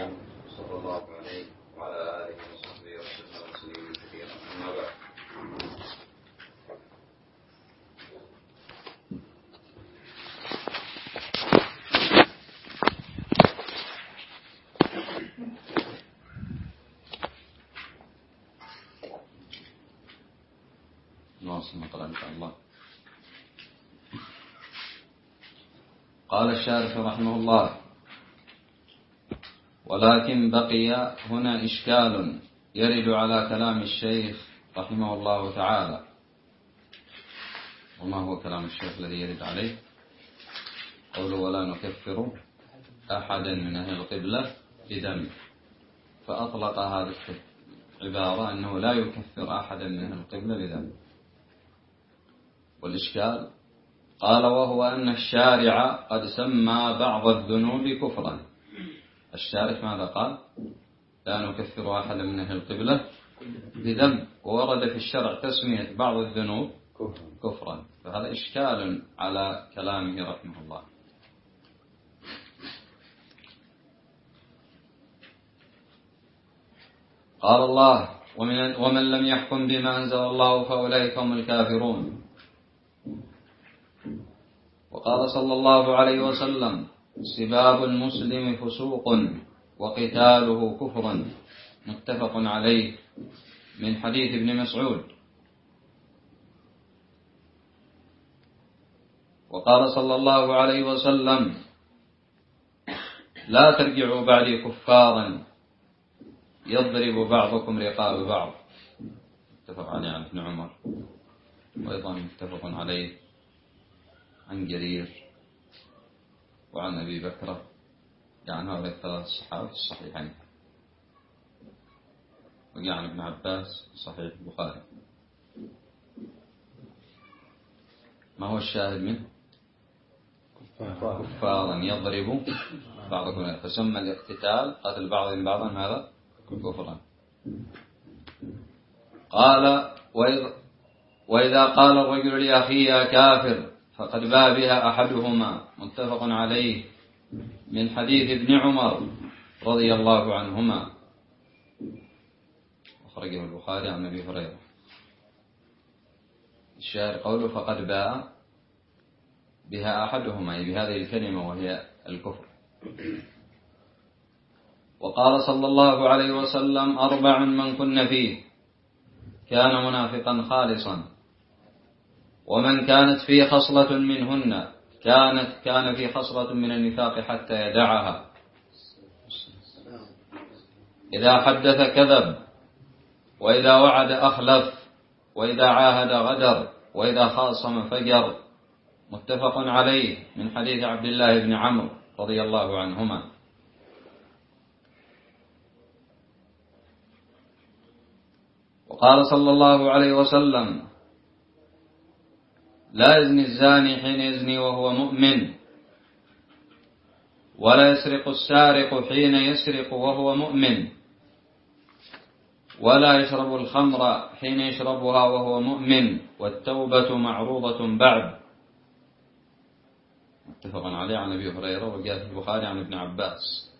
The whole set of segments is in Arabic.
محمد صلى الله عليه وعلى آله وصحبه وسلم تسليما كثيرا. أما بعد، نواصل نقرأ إن شاء الله. قال الشارح رحمه الله: ولكن بقي هنا إشكال يرد على كلام الشيخ رحمه الله تعالى. وما هو كلام الشيخ الذي يرد عليه؟ قوله: ولا نكفر أحدا من أهل القبلة بدم، فأطلق هذه العبارة أنه لا يكفر أحدا من أهل القبلة بدم. والإشكال قال: وهو أن الشارع قد سمى بعض الذنوب كفرا. الشارع ماذا قال؟ لا نكفر أحدا من أهل القبلة بذنب، وورد في الشرع تسمية بعض الذنوب كفرا، فهذا إشكال على كلامه رحمه الله. قال الله: ومن لم يحكم بما أنزل الله فأولئك هم الكافرون. وقال صلى الله عليه وسلم: سباب المسلم فسوق وقتاله كفر، متفق عليه، من حديث ابن مسعود. وقال صلى الله عليه وسلم: لا ترجعوا بعدي كفارا يضرب بعضكم رقاب بعض، متفق عليه عن ابن عمر، وأيضا متفق عليه عن جرير وعن أبي بكر، يعني هؤلاء الثلاث الصحابة في الصحيحين، وعن ابن عباس في صحيح البخاري. ما هو الشاهد منه؟ كفارا يضرب بعضكم، فسمى الاقتتال قتل بعضهم بعضا ماذا؟ كفرا. قال: وإذا قال الرجل لأخيه يا كافر فقد باء بها أحدهما، متفق عليه، من حديث ابن عمر رضي الله عنهما، أخرجه البخاري عن أبي هريرة. الشاعر قوله: فقد باء بها أحدهما، أي بهذه الكلمة وهي الكفر. وقال صلى الله عليه وسلم: 4 من كن فيه كان منافقا خالصا، ومن كانت فيه خصلة منهن كان في خصلة من النفاق حتى يدعها: إذا حدث كذب، وإذا وعد أخلف، وإذا عاهد غدر، وإذا خاصم فجر، متفق عليه، من حديث عبد الله بن عمرو رضي الله عنهما. وقال صلى الله عليه وسلم: لا يزني الزاني حين يزني وهو مؤمن، ولا يسرق السارق حين يسرق وهو مؤمن، ولا يشرب الخمر حين يشربها وهو مؤمن، والتوبة معروضة بعد، متفق عليه عن أبي هريرة، وجاء في البخاري عن ابن عباس.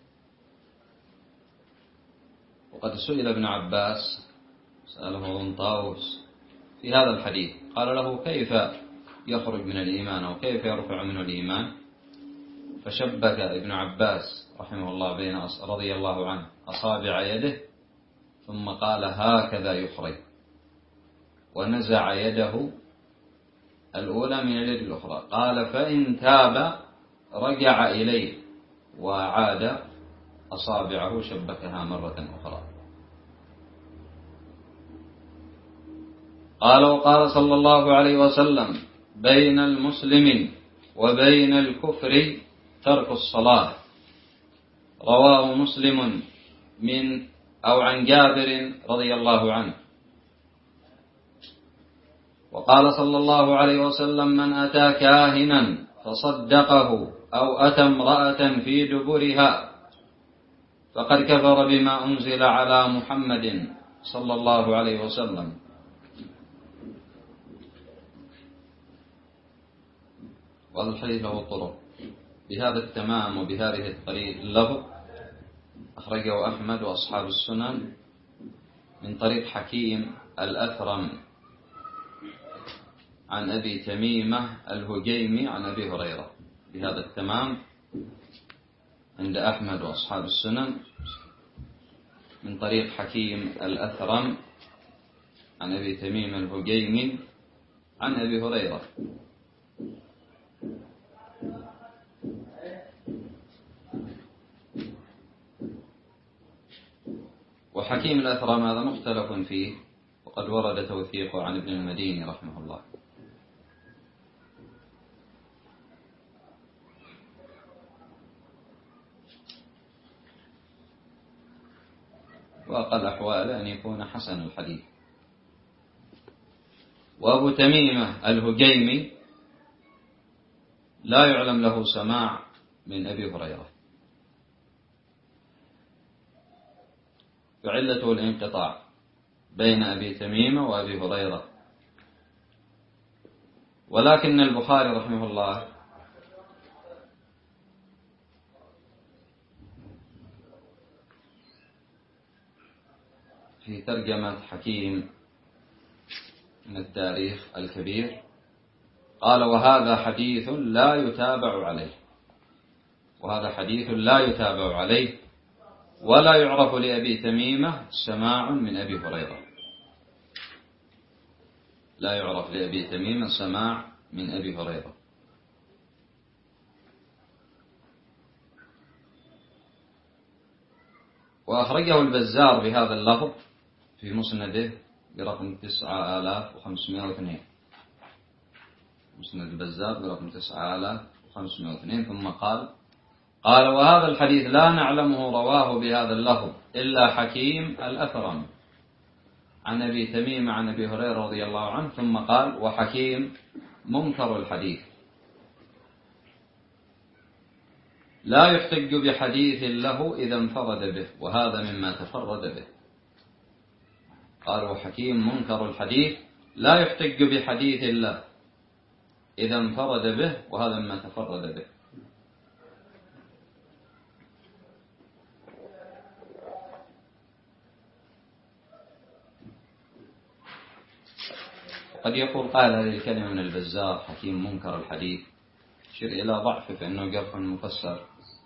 وقد سئل ابن عباس، سأله ابن طاووس في هذا الحديث، قال له: كيف يخرج من الإيمان أو كيف يرفع منه الإيمان؟ فشبك ابن عباس رحمه الله بين رضي الله عنه أصابع يده، ثم قال: هكذا يخرج، ونزع يده الأولى من اليد الأخرى، قال: فإن تاب رجع إليه وعاد أصابعه شبكها مرة أخرى. قال: وقال صلى الله عليه وسلم: بين المسلم وبين الكفر ترك الصلاة، رواه مسلم عن جابر رضي الله عنه. وقال صلى الله عليه وسلم: من أتى كاهنا فصدقه أو أتى امرأة في دبرها فقد كفر بما أنزل على محمد صلى الله عليه وسلم. وهذا الحديث له طرق بهذا التمام وبهذه الطريق اللفظ أخرجه أحمد وأصحاب السنن من طريق حكيم الأثرم عن أبي تميمة الهجيمي عن أبي هريرة بهذا التمام عند أحمد وأصحاب السنن من طريق حكيم الأثرم عن أبي تميمة الهجيمي عن أبي هريرة. وحكيم الأثرم هذا مختلف فيه، وقد ورد توثيقه عن ابن المديني رحمه الله. وأقل أحواله أن يكون حسن الحديث. وأبو تميمة الهجيمي لا يعلم له سماع من أبي هريرة، وعلته الانقطاع بين أبي تميمة وأبي هريرة. ولكن البخاري رحمه الله في ترجمة حكيم من التاريخ الكبير قال: وهذا حديث لا يتابع عليه، وهذا حديث لا يتابع عليه، ولا يعرف لأبي تميمة سماع من أبي هريرة، لا يعرف لأبي تميمة سماع من أبي هريرة. وأخرجه البزار بهذا اللفظ في مسنده برقم 9502، مسند البزار برقم 9502. ثم قال: وهذا الحديث لا نعلمه رواه بهذا اللفظ إلا حكيم الأثرم عن أبي تميم عن أبي هريرة رضي الله عنه. ثم قال: وحكيم منكر الحديث، لا يحتج بحديث له إذا انفرد به، وهذا مما تفرد به. قال: وحكيم منكر الحديث لا يحتج بحديث له إذا انفرد به، وهذا مما تفرد به. قد يقول قال هذه الكلمة من البزار حكيم منكر الحديث يشير إلى ضعفه فإنه جرح مفسر،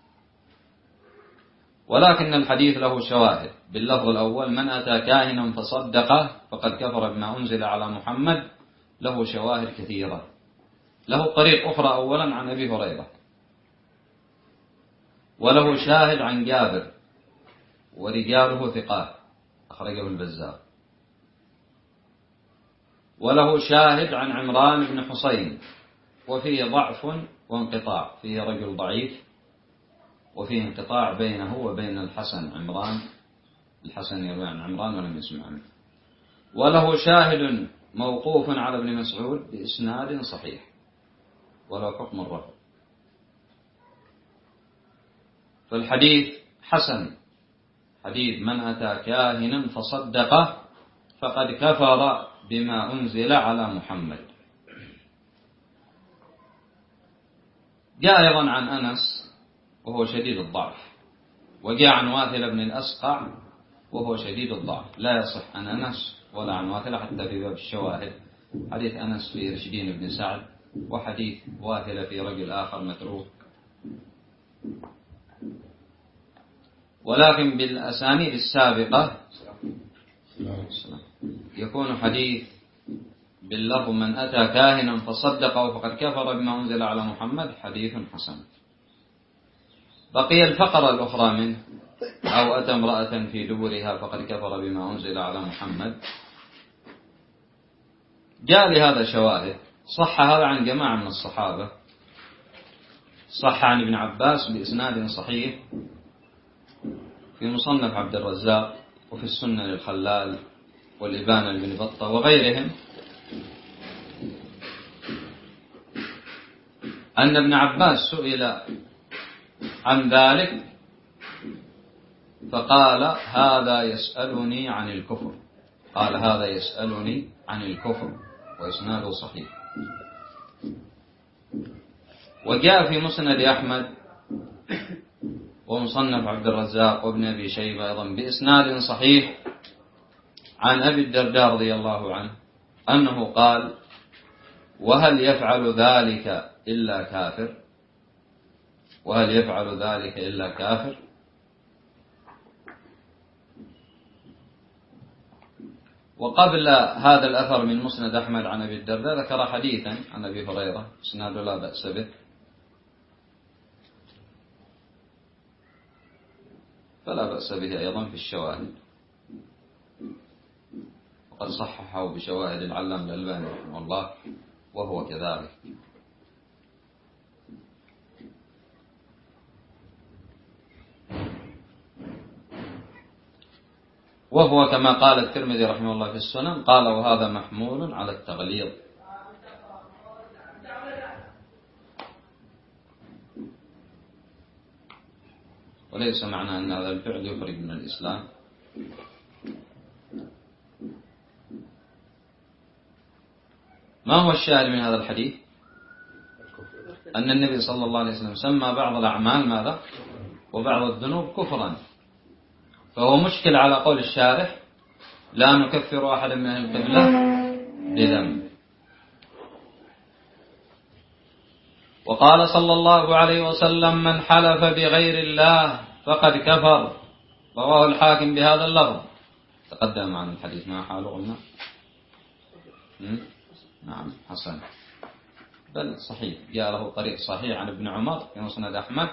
ولكن الحديث له شواهد. باللفظ الأول: من أتى كاهنا فصدقه فقد كفر بما أنزل على محمد، له شواهد كثيرة. له طريق أخرى أولا عن أبي هريرة، وله شاهد عن جابر ورجاله ثقات أخرجه البزار، وله شاهد عن عمران بن حسين وفيه ضعف وانقطاع، فيه رجل ضعيف وفيه انقطاع بينه وبين الحسن. عمران الحسن يروي عن عمران ولم يسمع عنه. وله شاهد موقوف على ابن مسعود بإسناد صحيح وله حكم الرفع. فالحديث حسن، حديث من أتى كاهنا فصدقه فقد كفر بما أنزل على محمد. جاء أيضا عن أنس وهو شديد الضعف، وجاء عن واثل بن الأسقع وهو شديد الضعف، لا يصح عن أنس ولا عن واثل حتى في باب الشواهد. حديث أنس في رشدين بن سعد، وحديث واثل في رجل آخر متروك. ولكن بالأسانيد السابقة يكون حديث باللفظ من أتى كاهنا فصدقه فقد كفر بما أنزل على محمد حديث حسن. بقي الفقرة الأخرى منه: أو أتى امرأة في دبرها فقد كفر بما أنزل على محمد. جاء لهذا شواهد. صح هذا عن جماعة من الصحابة، صح عن ابن عباس بإسناد صحيح في مصنف عبد الرزاق وفي السنة للخلال والإبانة لابن بطة وغيرهم، أن ابن عباس سئل عن ذلك فقال: هذا يسألني عن الكفر، قال: هذا يسألني عن الكفر، وإسناده صحيح. وجاء في مسند أحمد ومصنف عبد الرزاق وابن أبي شيبة أيضا بإسناد صحيح عن أبي الدرداء رضي الله عنه أنه قال: وهل يفعل ذلك إلا كافر؟ وهل يفعل ذلك إلا كافر؟ وقبل هذا الأثر من مسند أحمد عن أبي الدرداء ذكر حديثا عن أبي هريرة إسناده لا بأس به، فلا بأس به أيضا في الشواهد، وقد صححه بشواهد العلامة الألباني رحمه الله وهو كذلك. وهو كما قال الترمذي رحمه الله في السنن، قال: وهذا محمول على التغليظ. وليس معنى أن هذا الفعل يخرج من الإسلام. ما هو الشاهد من هذا الحديث؟ أن النبي صلى الله عليه وسلم سمى بعض الأعمال ماذا؟ وبعض الذنوب كفرا، فهو مشكل على قول الشارح: لا نكفر أحدا من أهل القبلة بذنب. وقال صلى الله عليه وسلم: من حلف بغير الله فقد كفر. رواه الحاكم بهذا اللفظ. تقدم عن الحديث ما حاله قلنا. نعم حسن، بل صحيح، جاء له طريق صحيح عن ابن عمر في مسند أحمد: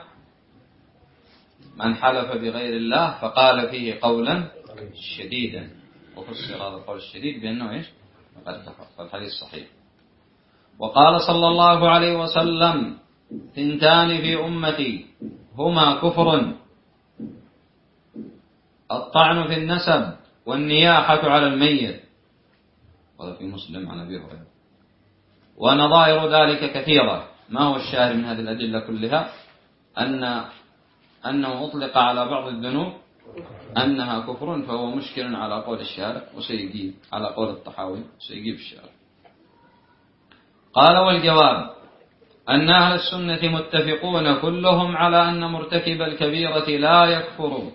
من حلف بغير الله فقال فيه قولا شديدا، وفسر هذا القول الشديد بأنه إيش؟ فقد كفر. فالحديث صحيح. وقال صلى الله عليه وسلم: ثنتان في أمتي هما كفر: الطعن في النسب والنياحة على الميت. وهذا في مسلم عن أبي هريرة. ونظائر ذلك كثيرة. ما هو الشاهد من هذه الأدلة كلها؟ أنه أطلق على بعض الذنوب أنها كفر، فهو مشكل على قول الشارع وسيجيب على قول الطحاوي وسيجيب الشارع. قال: والجواب أن أهل السنة متفقون كلهم على أن مرتكب الكبيرة لا يكفر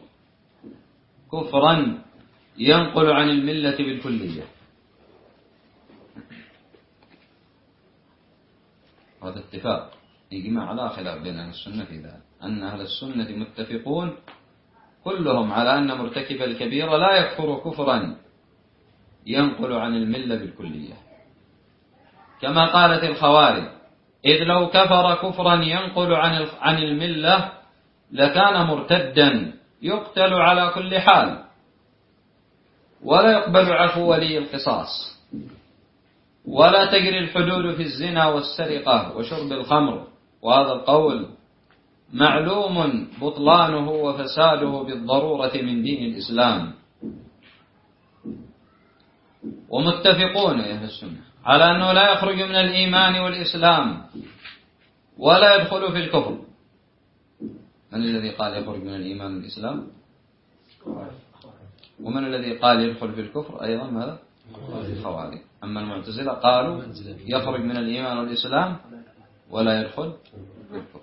كفرا ينقل عن الملة بالكلية. هذا اتفاق إجماع لا خلاف بين أهل السنة في ذلك، أن أهل السنة متفقون كلهم على أن مرتكب الكبيرة لا يكفر كفرا ينقل عن الملة بالكلية، كما قالت الخوارج: إذ لو كفر كفرا ينقل عن الملة لكان مرتدا يقتل على كل حال، ولا يقبل عفو ولي القصاص، ولا تجري الحدود في الزنا والسرقة وشرب الخمر. وهذا القول معلوم بطلانه وفساده بالضرورة من دين الإسلام. ومتفقون يا أهل السنة على أنه لا يخرج من الإيمان والإسلام ولا يدخل في الكفر. من الذي قال يخرج من الإيمان والإسلام؟ ومن الذي قال يدخل في الكفر أيضا؟ ماذا؟ الخوارج. أما المعتزلة قالوا يخرج من الإيمان والإسلام ولا يدخل في الكفر.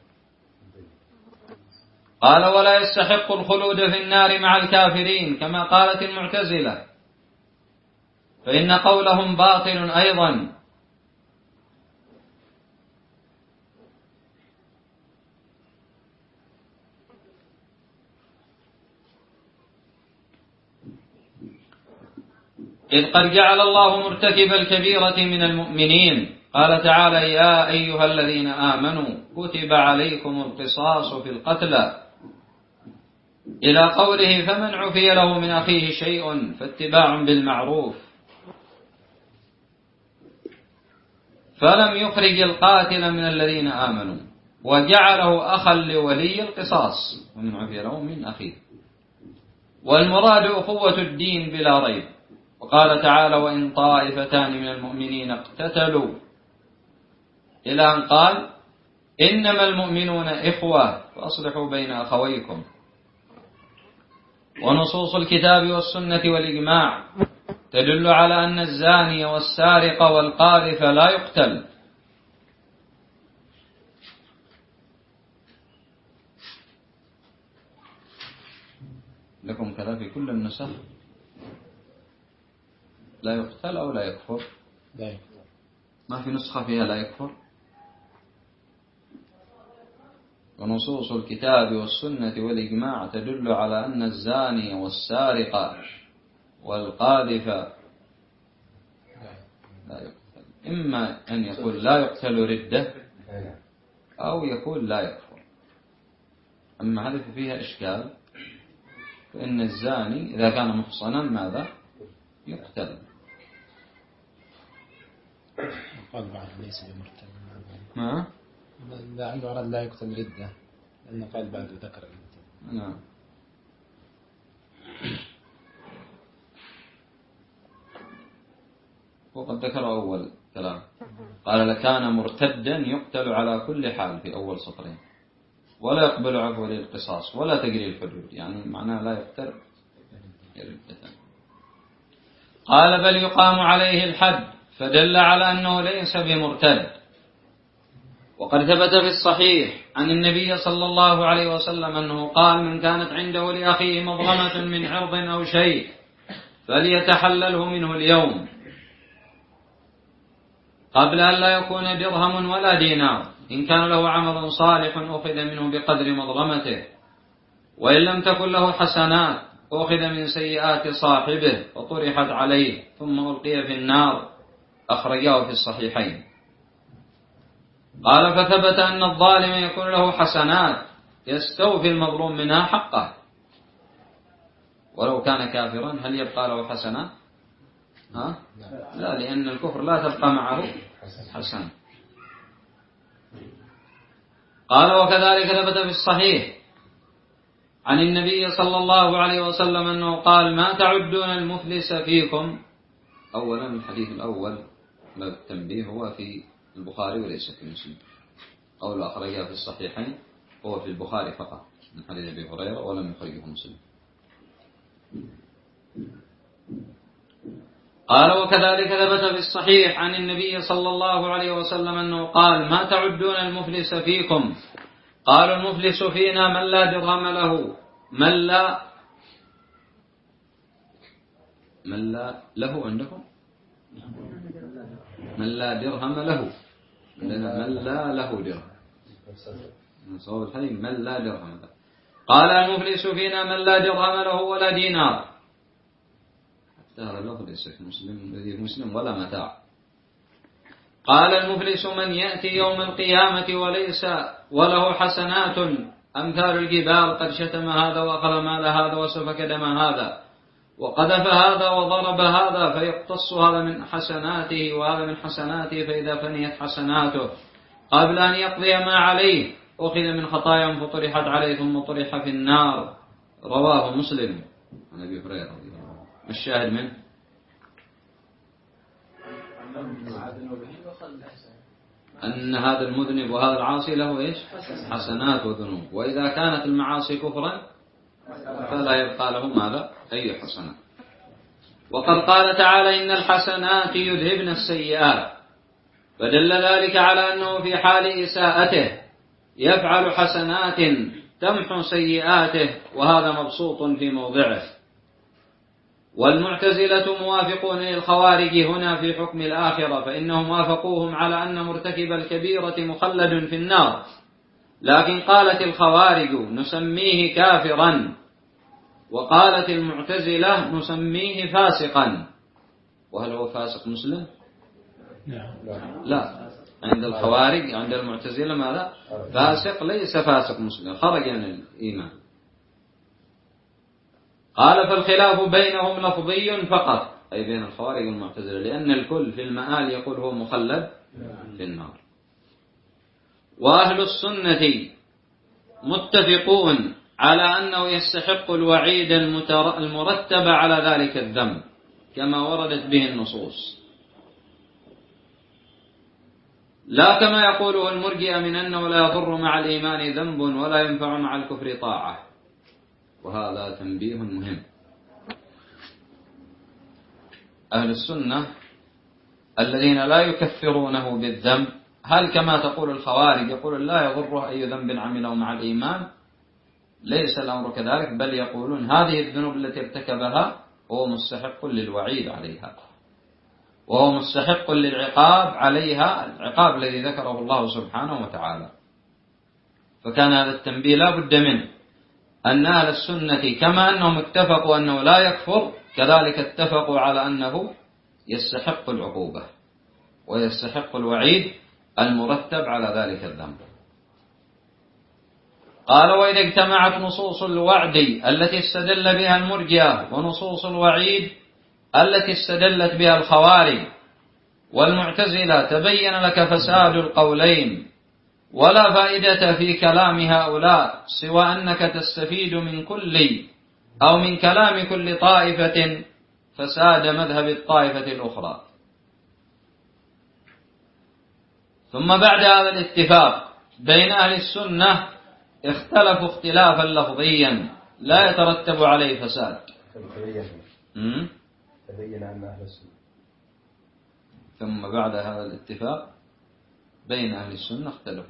قال: ولا يستحق الخلود في النار مع الكافرين كما قالت المعتزلة، فإن قولهم باطل أيضا. إذ قد جعل الله مرتكب الكبيرة من المؤمنين. قال تعالى: يا أيها الذين آمنوا كتب عليكم القصاص في القتلى، إلى قوله: فمن عفي له من أخيه شيء فاتباع بالمعروف. فلم يخرج القاتل من الذين آمنوا وجعله أخا لولي القصاص ومن عفي له من أخيه، والمراد أخوة الدين بلا ريب. وقال تعالى: وإن طائفتان من المؤمنين اقتتلوا، إلى أن قال: إنما المؤمنون إخوة فأصلحوا بين أخويكم. ونصوص الكتاب والسنة والإجماع تدل على أن الزاني والسارق والقاذف لا يقتل. لكم كذا في كل النسخ؟ لا يقتل أو لا يكفر؟ لا يكفر. ما في نسخة فيها لا يكفر؟ ونصوص الكتاب والسنة والإجماع تدل على أن الزاني والسارق والقاذف لا يقتل، إما أن يقول لا يقتل ردة أو يقول لا يكفر. أما هذه فيها إشكال، فإن الزاني إذا كان محصنا ماذا؟ يقتل. قال بعد ليس بمرتد. ما؟ لا عنده أراد لا يقتل ردة، لأنه قال بعد ذكر المرتد. نعم. وقد ذكر أول كلام، قال لكان مرتدا يقتل على كل حال في أول سطرين، ولا يقبل عفو للقصاص ولا تجري الحدود، يعني معناه لا يقتل ردة. قال بل يقام عليه الحد، فدل على أنه ليس بمرتد. وقد ثبت في الصحيح عن النبي صلى الله عليه وسلم أنه قال من كانت عنده لأخيه مظلمة من عرض أو شيء فليتحلله منه اليوم قبل أن لا يكون درهم ولا دينار، إن كان له عمل صالح أخذ منه بقدر مظلمته، وإن لم تكن له حسنات أخذ من سيئات صاحبه وطرحت عليه ثم ألقي في النار. أخرجاه في الصحيحين. قال فثبت أن الظالم يكون له حسنات يستوفي المظلوم منها حقه، ولو كان كافرا هل يبقى له حسنات؟ لا، لأن الكفر لا تبقى معه حسنة. قال وكذلك ثبت في الصحيح عن النبي صلى الله عليه وسلم أنه قال ما تعدون المفلس فيكم. أولا الحديث الأول باب التنبيه هو في البخاري وليس في مسلم، قول أخرجها في الصحيحين هو في البخاري فقط من حديث أبي هريرة ولم يخرجه مسلم. قال وكذلك ثبت في الصحيح عن النبي صلى الله عليه وسلم أنه قال ما تعدون المفلس فيكم؟ قالوا المفلس فينا من لا درهم له، من لا له عندكم، من لا درهم له، من لا له درهم، صواب الحديث من لا درهم له. قال المفلس فينا من لا درهم له ولا دينار، هذا اللفظ ليس في مسلم ولا متاع. قال المفلس من يأتي يوم القيامة وليس وله حسنات أمثال الجبال، قد شتم هذا وأخذ مال هذا وسفك دم هذا وقذف هذا وضرب هذا، فيقتص هذا من حسناته وهذا من حسناته، فإذا فنيت حسناته قبل أن يقضي ما عليه أخذ من خطاياهم فطرحت عليه ثم طرح في النار. رواه مسلم عن أبي هريرة رضي الله عنه. الشاهد منه أن هذا المذنب وهذا العاصي له إيش؟ حسنات وذنوب، وإذا كانت المعاصي كفرا فلا يبقى له ماذا؟ أي حسنات. وقد قال تعالى إن الحسنات يذهبن السيئات، فدل ذلك على أنه في حال إساءته يفعل حسنات تمحو سيئاته، وهذا مبسوط في موضعه. والمعتزلة موافقون للخوارج هنا في حكم الآخرة، فإنهم وافقوهم على أن مرتكب الكبيرة مخلد في النار، لكن قالت الخوارج نسميه كافرا، وقالت المعتزلة نسميه فاسقا. وهل هو فاسق مسلم؟ لا، عند الخوارج عند المعتزلة ماذا؟ فاسق ليس فاسق مسلم، خرج من الإيمان. قال فالخلاف بينهم لفظي فقط، أي بين الخوارج والمعتزلة، لأن الكل في المآل يقول هو مخلد في النار. وأهل السنة متفقون على أنه يستحق الوعيد المرتب على ذلك الذنب كما وردت به النصوص، لا كما يقوله المرجئة من أنه لا يضر مع الإيمان ذنب ولا ينفع مع الكفر طاعة. وهذا تنبيه مهم. أهل السنة الذين لا يكفرونه بالذنب، هل كما تقول الخوارج يقول لا يضره أي ذنب عمله مع الإيمان، ليس الأمر كذلك، بل يقولون هذه الذنوب التي ارتكبها هو مستحق للوعيد عليها، وهو مستحق للعقاب عليها، العقاب الذي ذكره الله سبحانه وتعالى. فكان هذا التنبيه لا بد منه، أن أهل السنة كما أنهم اتفقوا أنه لا يكفر، كذلك اتفقوا على أنه يستحق العقوبة ويستحق الوعيد المرتب على ذلك الذنب. قال: وإذا اجتمعت نصوص الوعد التي استدل بها المرجئة ونصوص الوعيد التي استدلت بها الخوارج والمعتزلة تبين لك فساد القولين، ولا فائدة في كلام هؤلاء سوى أنك تستفيد من كل أو من كلام كل طائفة فساد مذهب الطائفة الأخرى. ثم بعد هذا الاتفاق بين أهل السنة اختلفوا اختلافا لفظيا لا يترتب عليه فساد. تبين أن أهل السنة. ثم بعد هذا الاتفاق بين أهل السنة اختلفوا.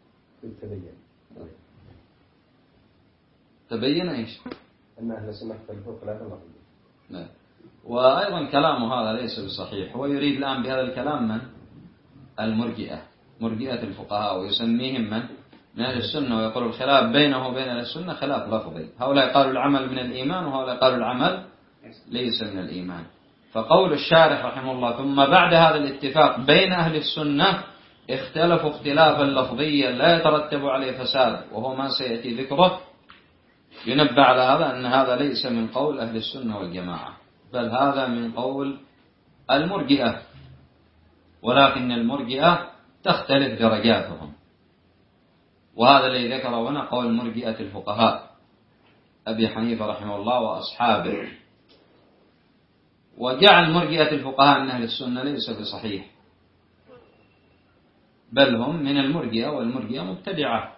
تبين إيش؟ أن أهل السنة اختلفوا خلافا لفظيا. نعم. وأيضا كلامه هذا ليس بصحيح. هو يريد الآن بهذا الكلام من؟ المرجئة، مرجئة الفقهاء، ويسميهم من أهل السنة، ويقول الخلاف بينه وبين أهل السنة خلاف لفظي. هؤلاء قالوا العمل من الإيمان، وهؤلاء قالوا العمل ليس من الإيمان. فقول الشارح رحمه الله: ثم بعد هذا الاتفاق بين أهل السنة اختلفوا اختلافا لفظيا لا يترتب عليه فساد، وهو ما سيأتي ذكره، ينبه على هذا أن هذا ليس من قول أهل السنة والجماعة، بل هذا من قول المرجئة، ولكن المرجئة تختلف درجاتهم. وهذا الذي ذكره هنا قول مرجئة الفقهاء أبي حنيفة رحمه الله وأصحابه. وجعل مرجئة الفقهاء من أهل السنة ليس بصحيح، بل هم من المرجئة، والمرجئة مبتدعة،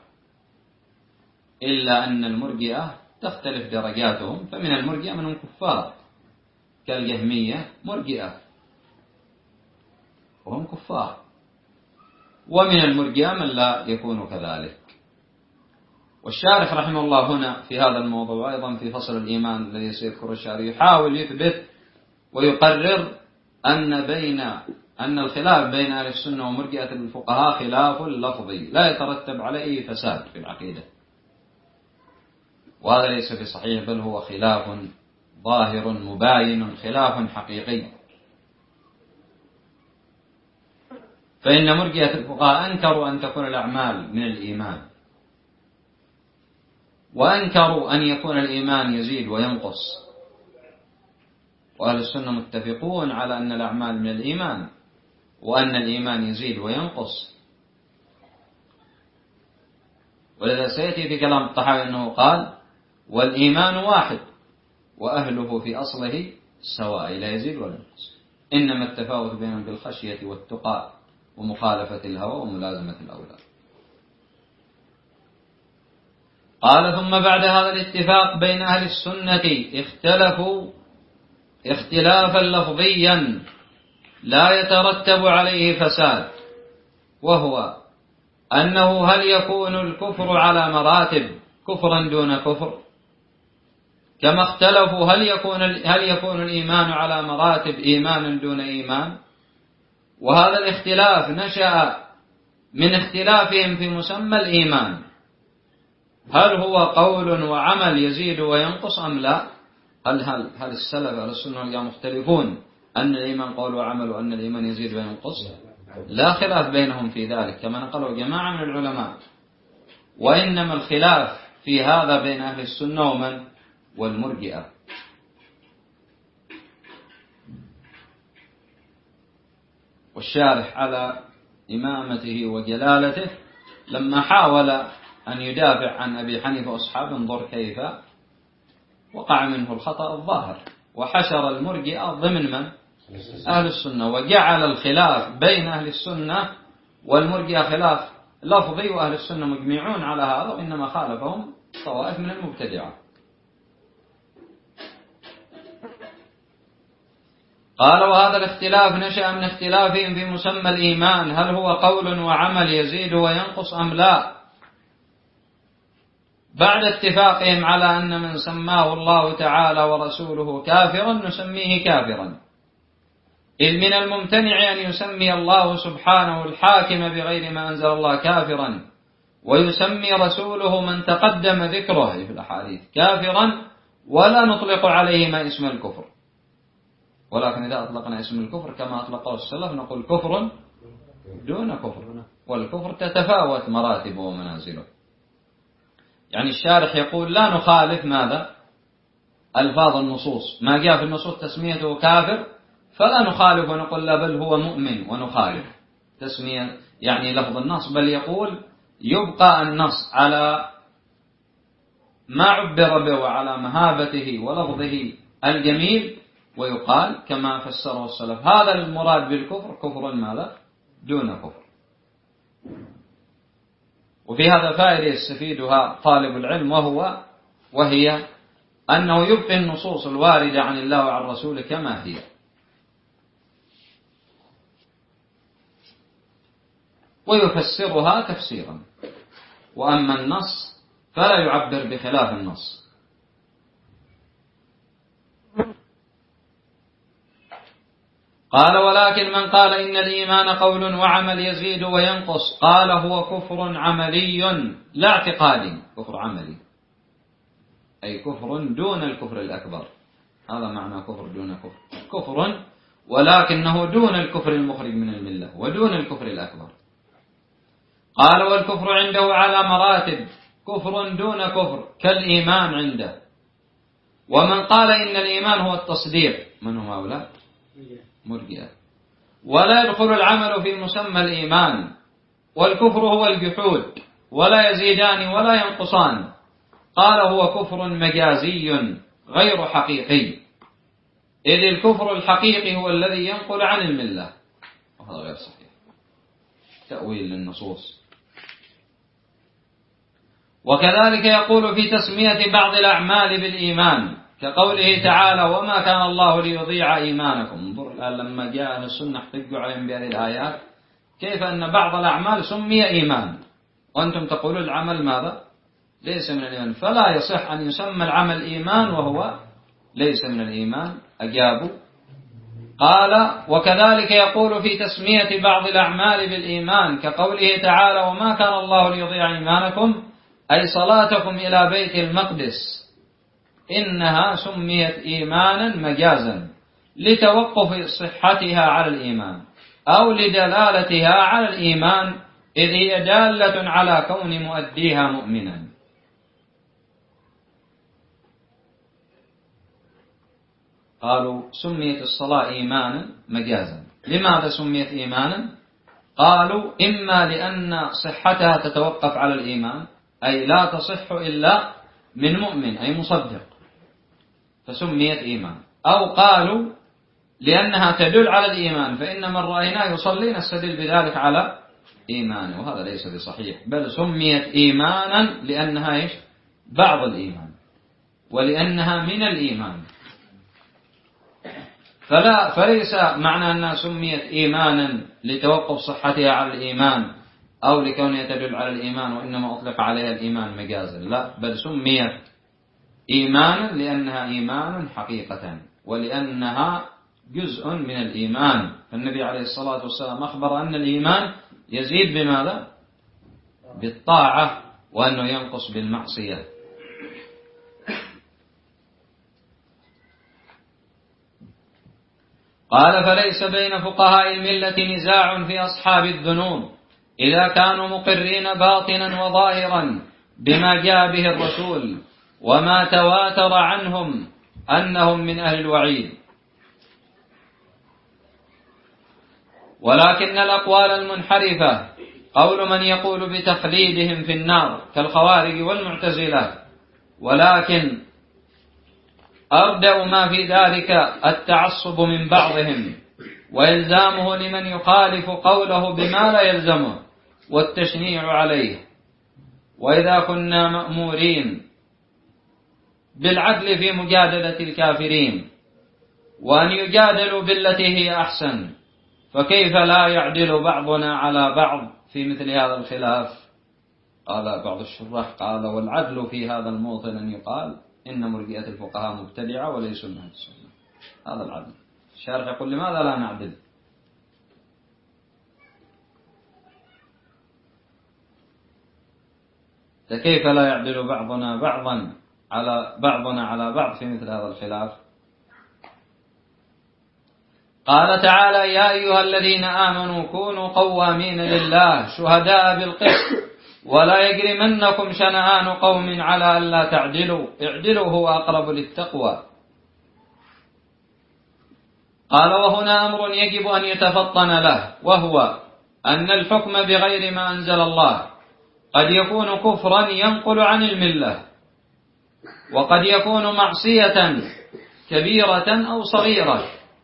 إلا أن المرجئة تختلف درجاتهم، فمن المرجئة منهم كفار كالجهمية مرجئة وهم كفار، ومن المرجئة من لا يكون كذلك. والشارح رحمه الله هنا في هذا الموضوع أيضا في فصل الإيمان الذي سيذكر الشارح يحاول يثبت ويقرر أن الخلاف بين أهل السنة ومرجئة الفقهاء خلاف لفظي لا يترتب عليه فساد في العقيدة، وهذا ليس بصحيح، بل هو خلاف ظاهر مباين، خلاف حقيقي. فإن مرجئة الفقهاء أنكروا أن تكون الأعمال من الإيمان، وأنكروا أن يكون الإيمان يزيد وينقص، وأهل السنة متفقون على أن الأعمال من الإيمان، وأن الإيمان يزيد وينقص. ولذا سيأتي في كلام الطحاوي أنه قال: والإيمان واحد وأهله في أصله سواء لا يزيد ولا ينقص، إنما التفاوت بينهم بالخشية والتقى ومخالفة الهوى وملازمة الأولاد. قال: ثم بعد هذا الاتفاق بين أهل السنة اختلفوا اختلافا لفظيا لا يترتب عليه فساد، وهو أنه هل يكون الكفر على مراتب كفرا دون كفر، كما اختلفوا هل يكون الإيمان على مراتب إيمانا دون إيمان. وهذا الاختلاف نشأ من اختلافهم في مسمى الإيمان، هل هو قول وعمل يزيد وينقص أم لا؟ هل السلف أهل السنة والجماعة مختلفون أن الإيمان قول وعمل وأن الإيمان يزيد وينقص؟ لا خلاف بينهم في ذلك كما نقله جماعة من العلماء، وإنما الخلاف في هذا بين أهل السنة ومن؟ والمرجئة. والشارح على إمامته وجلالته لما حاول أن يدافع عن أبي حنيفة وأصحابه انظر كيف وقع منه الخطأ الظاهر، وحشر المرجئة ضمن من؟ أهل السنة، وجعل الخلاف بين أهل السنة والمرجئة خلاف لفظي، وأهل السنة مجمعون على هذا، وإنما خالفهم طوائف من المبتدعة. قال: وهذا الاختلاف نشأ من اختلافهم في مسمى الإيمان، هل هو قول وعمل يزيد وينقص أم لا؟ بعد اتفاقهم على أن من سماه الله تعالى ورسوله كافرا نسميه كافرا، إذ من الممتنع أن يسمي الله سبحانه الحاكم بغير ما أنزل الله كافرا، ويسمي رسوله من تقدم ذكره في الأحاديث كافرا، ولا نطلق عليه ما اسم الكفر. ولكن إذا أطلقنا اسم الكفر كما أطلقه السلف نقول كفر دون كفر، والكفر تتفاوت مراتبه ومنازله. يعني الشارح يقول لا نخالف ماذا؟ ألفاظ النصوص، ما جاء في النصوص تسميته كافر فلا نخالف ونقول لا بل هو مؤمن ونخالف تسمية يعني لفظ النص، بل يقول يبقى النص على ما عبر به وعلى مهابته ولفظه الجميل، ويقال كما فسره السلف هذا المراد بالكفر كفر ماذا؟ دون كفر. وفي هذا فائدة يستفيدها طالب العلم، وهي أنه يبقي النصوص الواردة عن الله وعن رسوله كما هي، ويفسرها تفسيرا، وأما النص فلا يعبر بخلاف النص. قال ولكن من قال إن الإيمان قول وعمل يزيد وينقص قال هو كفر عملي لا اعتقادي، كفر عملي أي كفر دون الكفر الأكبر، هذا معنى كفر دون كفر، كفر ولكنه دون الكفر المخرج من الملة ودون الكفر الأكبر. قال والكفر عنده على مراتب، كفر دون كفر كالإيمان عنده. ومن قال إن الإيمان هو التصديق، من هم هؤلاء؟ مرجئة، ولا يدخل العمل في مسمى الإيمان، والكفر هو الجحود ولا يزيدان ولا ينقصان، قال هو كفر مجازي غير حقيقي، إذ الكفر الحقيقي هو الذي ينقل عن الملة، وهذا غير صحيح، تأويل للنصوص. وكذلك يقول في تسمية بعض الأعمال بالإيمان كقوله تعالى وما كان الله ليضيع إيمانكم. انظر الآن لما جاء أهل السنة احتجوا عليهم بهذه الآيات كيف أن بعض الأعمال سمي إيمان وأنتم تقولون العمل ماذا؟ ليس من الإيمان، فلا يصح أن يسمى العمل إيمان وهو ليس من الإيمان. أجابوا قال وكذلك يقول في تسمية بعض الأعمال بالإيمان كقوله تعالى وما كان الله ليضيع إيمانكم أي صلاتكم إلى بيت المقدس، إنها سميت إيمانا مجازا لتوقف صحتها على الإيمان أو لدلالتها على الإيمان، إذ هي دالة على كون مؤديها مؤمنا. قالوا سميت الصلاة إيمانا مجازا، لماذا سميت إيمانا؟ قالوا إما لأن صحتها تتوقف على الإيمان أي لا تصح إلا من مؤمن أي مصدق فسميت إيمان، أو قالوا لأنها تدل على الإيمان فإن من رأيناه يصلي نستدل بذلك على إيمانه، وهذا ليس بصحيح، بل سميت إيمانا لأنها إيش؟ بعض الإيمان ولأنها من الإيمان، فليس معنى أنها سميت إيمانا لتوقف صحتها على الإيمان أو لكونها تدل على الإيمان وإنما أطلق عليها الإيمان مجازا، لا، بل سميت إيمانا لأنها إيمان حقيقة ولأنها جزء من الإيمان. فالنبي عليه الصلاة والسلام أخبر أن الإيمان يزيد بماذا؟ بالطاعة، وأنه ينقص بالمعصية. قال فليس بين فقهاء الملة نزاع في أصحاب الذنوب إذا كانوا مقرين باطنا وظاهرا بما جاء به الرسول وما تواتر عنهم أنهم من أهل الوعيد، ولكن الأقوال المنحرفة قول من يقول بتخليدهم في النار كالخوارج والمعتزلة، ولكن أردأ ما في ذلك التعصب من بعضهم وإلزامه لمن يخالف قوله بما لا يلزمه والتشنيع عليه، وإذا كنا مأمورين بالعدل في مجادلة الكافرين وأن يجادلوا بالتي هي أحسن، فكيف لا يعدل بعضنا على بعض في مثل هذا الخلاف؟ قال بعض الشراح قال والعدل في هذا الموطن أن يقال إن مرجئة الفقهاء مبتدعة وليسوا من أهل السنة. هذا العدل. الشارح يقول لماذا لا نعدل؟ فكيف لا يعدل بعضنا على بعض في مثل هذا الخلاف؟ قال تعالى يا أيها الذين آمنوا كونوا قوامين لله شهداء بالقسط ولا يجرمنكم شنآن قوم على ألا تعدلوا اعدلوا هو أقرب للتقوى. قال وهنا أمر يجب أن يتفطن له، وهو أن الحكم بغير ما أنزل الله قد يكون كفرا ينقل عن الملة، وقد يكون معصية كبيرة أو صغيرة،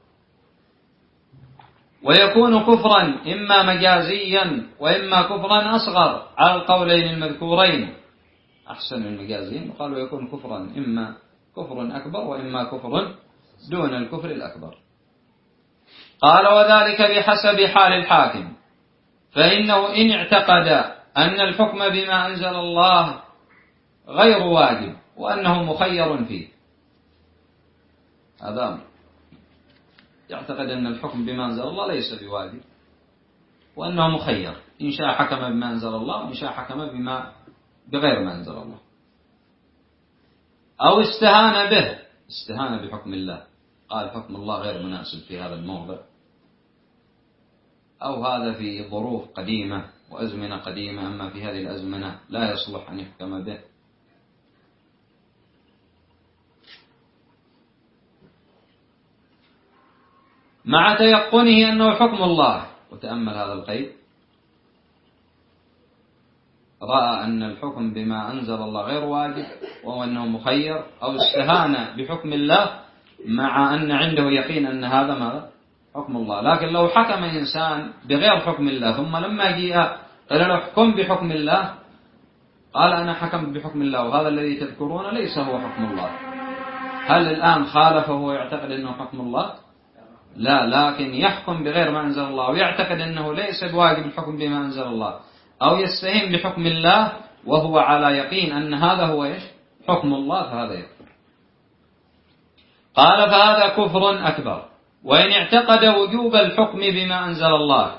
ويكون كفرا إما مجازيا وإما كفرا أصغر على القولين المذكورين. أحسن المجازين وقالوا يكون كفرا إما كفر أكبر وإما كفر دون الكفر الأكبر. قال وذلك بحسب حال الحاكم، فإنه إن اعتقد أن الحكم بما أنزل الله غير واجب وأنه مخير فيه، هذا يعتقد أن الحكم بما أنزل الله ليس بواجب وأنه مخير، إن شاء حكم بما أنزل الله وإن شاء حكم بغير ما أنزل الله، أو استهان بحكم الله، قال حكم الله غير مناسب في هذا الموضع، أو هذا في ظروف قديمة وأزمنة قديمة، أما في هذه الأزمنة لا يصلح أن يحكم به. مع تيقنه أنه حكم الله. وتأمل هذا القيد، رأى أن الحكم بما أنزل الله غير واجب وهو أنه مخير، أو استهان بحكم الله مع أن عنده يقين أن هذا ما حكم الله. لكن لو حكم إنسان بغير حكم الله ثم لما جاء قال له احكم بحكم الله، قال أنا حكم بحكم الله وهذا الذي تذكرون ليس هو حكم الله، هل الآن خالفه ويعتقد أنه حكم الله؟ لا، لكن يحكم بغير ما أنزل الله ويعتقد أنه ليس بواجب الحكم بما أنزل الله، أو يستهين بحكم الله وهو على يقين أن هذا هو حكم الله، فهذا يكفر. قال فهذا كفر أكبر. وإن اعتقد وجوب الحكم بما أنزل الله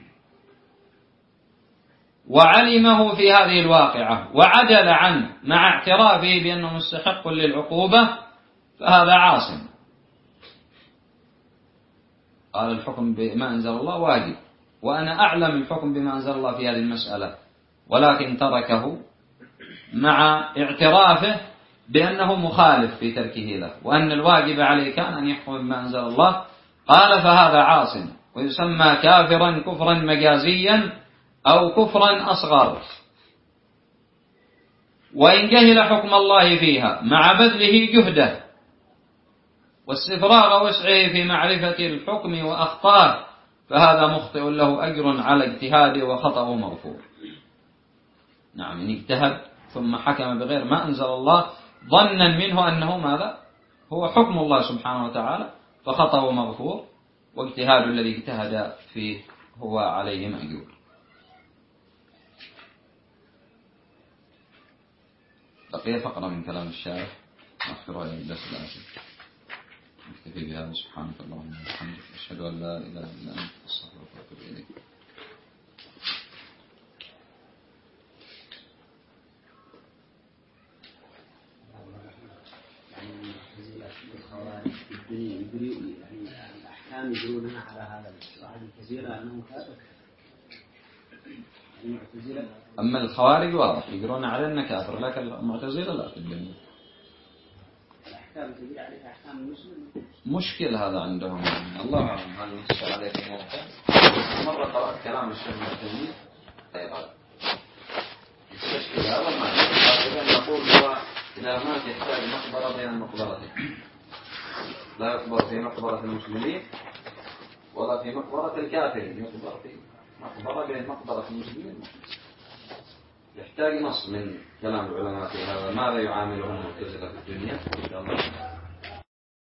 وعلمه في هذه الواقعة وعدل عنه مع اعترافه بأنه مستحق للعقوبة فهذا عاصم. قال الحكم بما أنزل الله واجب وأنا أعلم الحكم بما أنزل الله في هذه المسألة، ولكن تركه مع اعترافه بأنه مخالف في تركه له، وأن الواجب عليه كان أن يحكم بما أنزل الله. قال فهذا عاصم ويسمى كافرا كفرا مجازيا أو كفرا أصغر. وإن جهل حكم الله فيها مع بذله جهده واستفراغ وسعه في معرفة الحكم وأخطاه فهذا مخطئ له أجر على اجتهاده وخطأه مغفور. نعم، إن اجتهد ثم حكم بغير ما أنزل الله ظنا منه أنه ماذا هو حكم الله سبحانه وتعالى فخطأه مغفور، واجتهاد الذي اجتهد فيه هو عليه مأجور. بقي فقرة من كلام الشارح نذكرها إلى الدرس الآتي. نكتفي بهذا. سبحانك اللهم وبحمدك أشهد أن لا إله إلا أنت أستغفرك وأتوب إليك. الأحكام يقولونها على هذا الواحد الكثير أنه كافر. أما الخوارج واضح يقولون على أنه كافر، لكن المعتزلة لا تدين. الأحكام تجري عليها أحكام المسلم. مشكل هذا عندهم، الله أعلم هل نص عليه في مرة قرأت كلام الشيخ المعتزلي أيضا يستشكل هذا ما نقول هو إذا مات يحتاج مقبرة بين مقبرتين، لا يقبر في مقبرة المسلمين ولا في مقبرة الكافرين، يقبر في مقبرة بين مقبرة المسلمين. يحتاج نص من كلام العلماء في هذا، ماذا يعاملهم المعتزلة في الدنيا إن شاء الله.